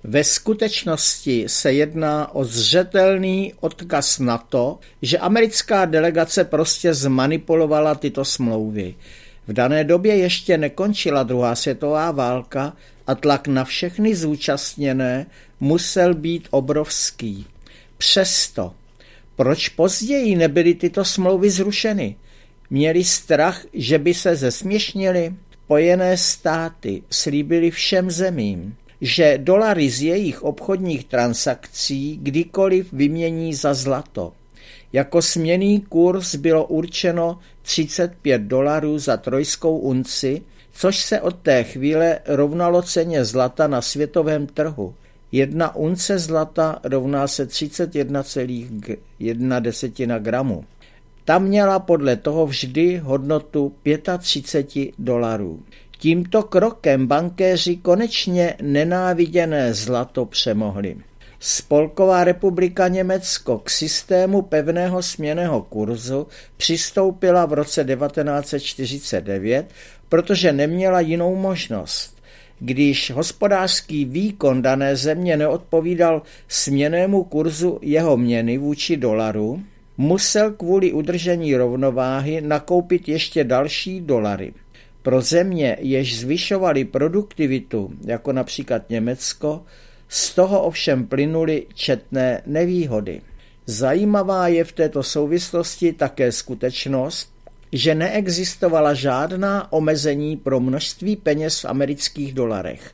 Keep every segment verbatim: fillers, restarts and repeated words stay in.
Ve skutečnosti se jedná o zřetelný odkaz na to, že americká delegace prostě zmanipulovala tyto smlouvy. V dané době ještě nekončila druhá světová válka a tlak na všechny zúčastněné musel být obrovský. Přesto, proč později nebyly tyto smlouvy zrušeny? Měli strach, že by se zesměšnili? Spojené státy slíbily všem zemím, že dolary z jejich obchodních transakcí kdykoliv vymění za zlato. Jako směnný kurz bylo určeno třicet pět dolarů za trojskou unci, což se od té chvíle rovnalo ceně zlata na světovém trhu. Jedna unce zlata rovná se třicet jedna celá jedna gramu. Ta měla podle toho vždy hodnotu třicet pět dolarů. Tímto krokem bankéři konečně nenáviděné zlato přemohli. Spolková republika Německo k systému pevného směnného kurzu přistoupila v roce devatenáct set čtyřicet devět, protože neměla jinou možnost. Když hospodářský výkon dané země neodpovídal směnnému kurzu jeho měny vůči dolaru, musel kvůli udržení rovnováhy nakoupit ještě další dolary. Pro země, jež zvyšovaly produktivitu, jako například Německo, z toho ovšem plynuly četné nevýhody. Zajímavá je v této souvislosti také skutečnost, že neexistovala žádná omezení pro množství peněz v amerických dolarech.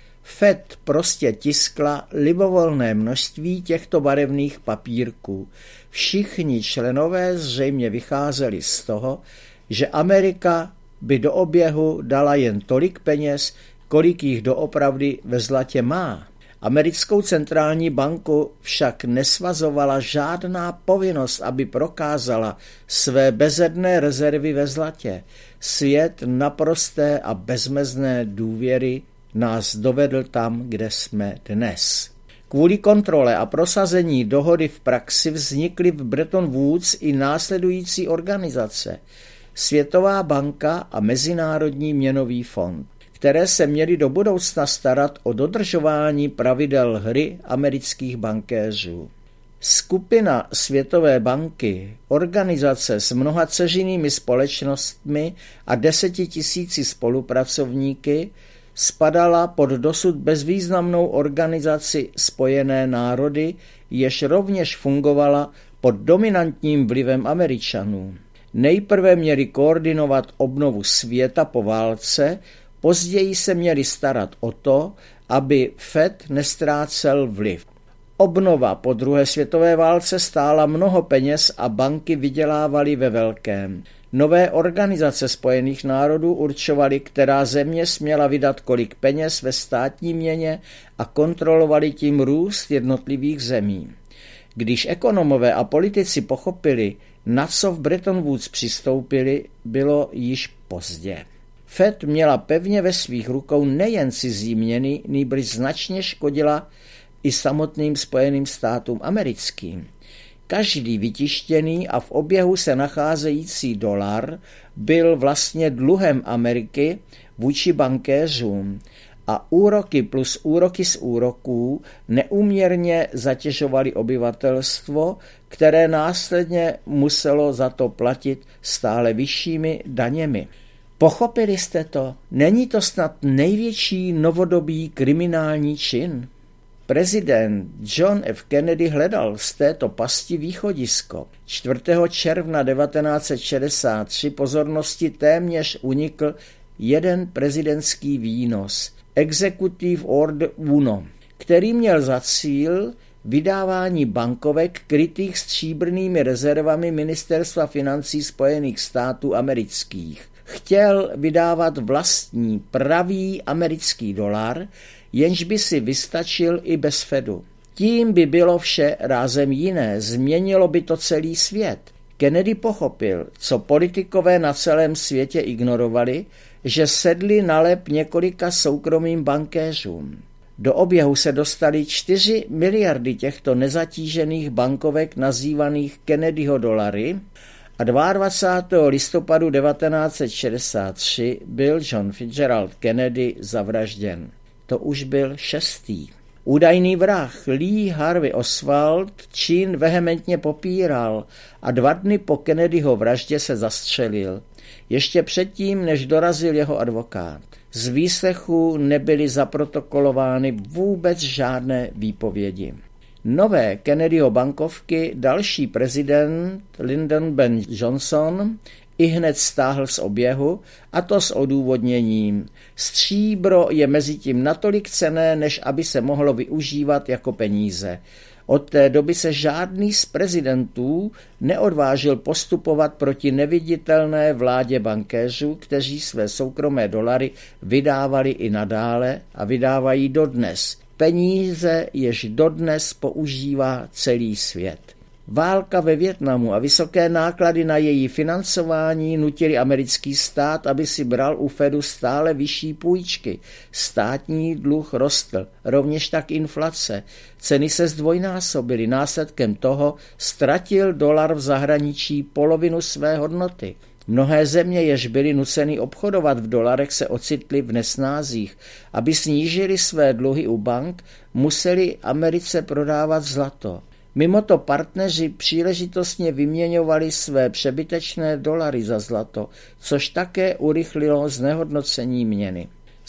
Fed prostě tiskla libovolné množství těchto barevných papírků. Všichni členové zřejmě vycházeli z toho, že Amerika by do oběhu dala jen tolik peněz, kolik jich doopravdy ve zlatě má. Americkou centrální banku však nesvazovala žádná povinnost, aby prokázala své bezedné rezervy ve zlatě. Svět naprosté a bezmezné důvěry nás dovedl tam, kde jsme dnes. Kvůli kontrole a prosazení dohody v praxi vznikly v Bretton Woods i následující organizace: Světová banka a Mezinárodní měnový fond, které se měly do budoucna starat o dodržování pravidel hry amerických bankéřů. Skupina Světové banky, organizace s mnoha dceřinými společnostmi a desetitisíci spolupracovníky, spadala pod dosud bezvýznamnou organizaci Spojené národy, jež rovněž fungovala pod dominantním vlivem Američanů. Nejprve měli koordinovat obnovu světa po válce, později se měli starat o to, aby Fed nestrácel vliv. Obnova po druhé světové válce stála mnoho peněz a banky vydělávaly ve velkém. Nové organizace Spojených národů určovaly, která země směla vydat kolik peněz ve státní měně a kontrolovali tím růst jednotlivých zemí. Když ekonomové a politici pochopili, na co v Bretton Woods přistoupili, bylo již pozdě. Fed měla pevně ve svých rukou nejen cizí měny, nýbrž značně škodila i samotným Spojeným státům americkým. Každý vytištěný a v oběhu se nacházející dolar byl vlastně dluhem Ameriky vůči bankéřům a úroky plus úroky z úroků neúměrně zatěžovaly obyvatelstvo, které následně muselo za to platit stále vyššími daněmi. Pochopili jste to? Není to snad největší novodobý kriminální čin? Prezident John F. Kennedy hledal z této pasti východisko. čtvrtého června devatenáct set šedesát tři pozornosti téměř unikl jeden prezidentský výnos, Executive Order uno, který měl za cíl vydávání bankovek krytých stříbrnými rezervami Ministerstva financí Spojených států amerických. Chtěl vydávat vlastní pravý americký dolar, jenž by si vystačil i bez Fedu. Tím by bylo vše rázem jiné, změnilo by to celý svět. Kennedy pochopil, co politikové na celém světě ignorovali, že sedli na lep několika soukromým bankéřům. Do oběhu se dostaly čtyři miliardy těchto nezatížených bankovek nazývaných Kennedyho dolary a dvacátého druhého listopadu devatenáct set šedesát tři byl John Fitzgerald Kennedy zavražděn. To už byl šestý. Údajný vrah Lee Harvey Oswald čin vehementně popíral a dva dny po Kennedyho vraždě se zastřelil. Ještě předtím, než dorazil jeho advokát. Z výslechu nebyly zaprotokolovány vůbec žádné výpovědi. Nové Kennedyho bankovky další prezident Lyndon B. Johnson ihned stáhl z oběhu, a to s odůvodněním. Stříbro je mezitím natolik cenné, než aby se mohlo využívat jako peníze. Od té doby se žádný z prezidentů neodvážil postupovat proti neviditelné vládě bankéřů, kteří své soukromé dolary vydávali i nadále a vydávají dodnes. Peníze, jež dodnes používá celý svět. Válka ve Vietnamu a vysoké náklady na její financování nutily americký stát, aby si bral u Fedu stále vyšší půjčky. Státní dluh rostl, rovněž tak inflace. Ceny se zdvojnásobily, následkem toho ztratil dolar v zahraničí polovinu své hodnoty. Mnohé země, jež byly nuceny obchodovat v dolarech, se ocitly v nesnázích. Aby snížili své dluhy u bank, museli Americe prodávat zlato. Mimo to partneři příležitostně vyměňovali své přebytečné dolary za zlato, což také urychlilo znehodnocení měny.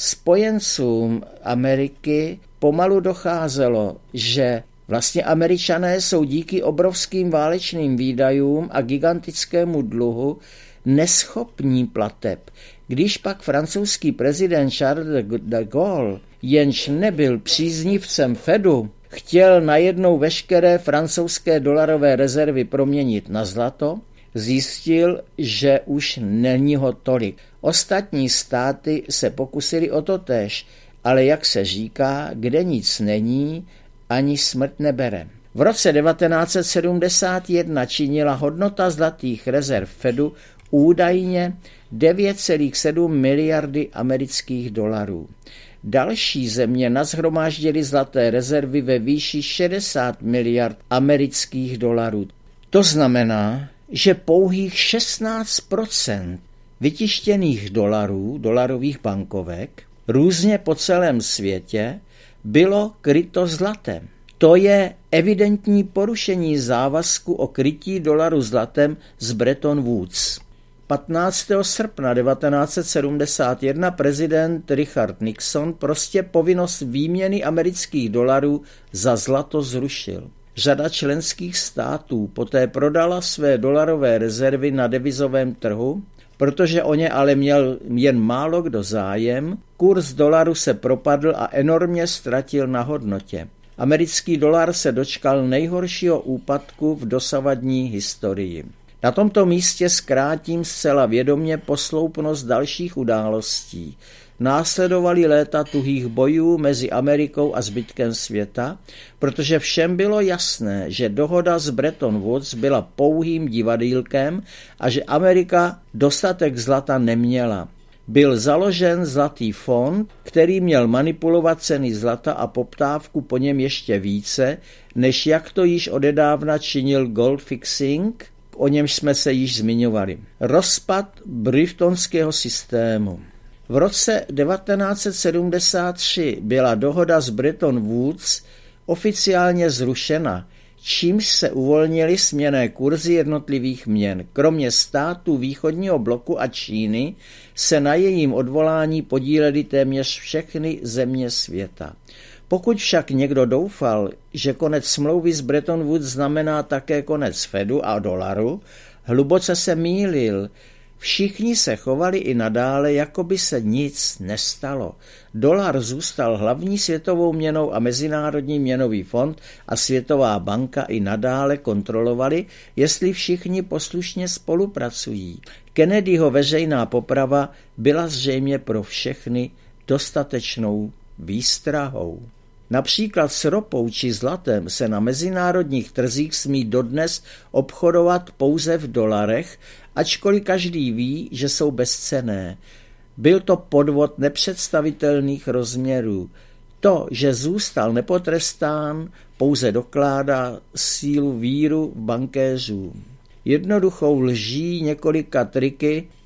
Spojencům Ameriky pomalu docházelo, že vlastně Američané jsou díky obrovským válečným výdajům a gigantickému dluhu neschopní plateb. Když pak francouzský prezident Charles de Gaulle, jenž nebyl příznivcem Fedu, chtěl najednou veškeré francouzské dolarové rezervy proměnit na zlato, zjistil, že už není ho tolik. Ostatní státy se pokusili o to též, ale jak se říká, kde nic není, ani smrt nebere. V roce devatenáct set sedmdesát jedna činila hodnota zlatých rezerv Fedu údajně devět celá sedm miliardy amerických dolarů. Další země nashromáždily zlaté rezervy ve výši šedesát miliard amerických dolarů. To znamená, že pouhých šestnáct procent vytištěných dolarů, dolarových bankovek, různě po celém světě, bylo kryto zlatem. To je evidentní porušení závazku o krytí dolaru zlatem z Bretton Woods. patnáctého srpna devatenáct set sedmdesát jedna prezident Richard Nixon prostě povinnost výměny amerických dolarů za zlato zrušil. Řada členských států poté prodala své dolarové rezervy na devizovém trhu, protože o ně ale měl jen málo kdo zájem, kurz dolaru se propadl a enormně ztratil na hodnotě. Americký dolar se dočkal nejhoršího úpadku v dosavadní historii. Na tomto místě zkrátím zcela vědomě posloupnost dalších událostí. Následovaly léta tuhých bojů mezi Amerikou a zbytkem světa, protože všem bylo jasné, že dohoda z Bretton Woods byla pouhým divadýlkem a že Amerika dostatek zlata neměla. Byl založen zlatý fond, který měl manipulovat ceny zlata a poptávku po něm ještě více, než jak to již odedávna činil gold fixing, o němž jsme se již zmiňovali. Rozpad Briftonského systému. V roce devatenáct set sedmdesát tři byla dohoda z Bretton Woods oficiálně zrušena, čímž se uvolnily směnné kurzy jednotlivých měn. Kromě států východního bloku a Číny se na jejím odvolání podílely téměř všechny země světa. Pokud však někdo doufal, že konec smlouvy z Bretton Woods znamená také konec Fedu a dolaru, hluboce se mýlil. Všichni se chovali i nadále, jako by se nic nestalo. Dolar zůstal hlavní světovou měnou a Mezinárodní měnový fond a Světová banka i nadále kontrolovali, jestli všichni poslušně spolupracují. Kennedyho veřejná poprava byla zřejmě pro všechny dostatečnou výstrahou. Například s ropou či zlatem se na mezinárodních trzích smí dodnes obchodovat pouze v dolarech, ačkoliv každý ví, že jsou bezcenné. Byl to podvod nepředstavitelných rozměrů. To, že zůstal nepotrestán, pouze dokládá sílu víru bankéřů. Jednoduchou lží několika triky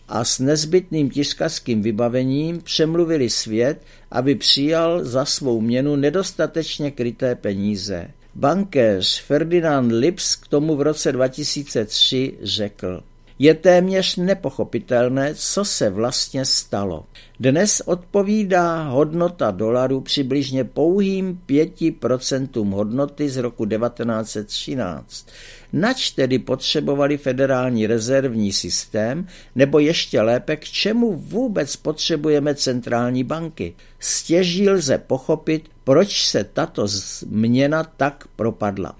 a s nezbytným tiskařským vybavením přemluvili svět, aby přijal za svou měnu nedostatečně kryté peníze. Bankéř Ferdinand Lips k tomu v roce dva tisíce tři řekl: je téměř nepochopitelné, co se vlastně stalo. Dnes odpovídá hodnota dolaru přibližně pouhým pěti procentům hodnoty z roku devatenáct set třináct. Nač tedy potřebovali federální rezervní systém, nebo ještě lépe, k čemu vůbec potřebujeme centrální banky. Stěží lze pochopit, proč se tato změna tak propadla.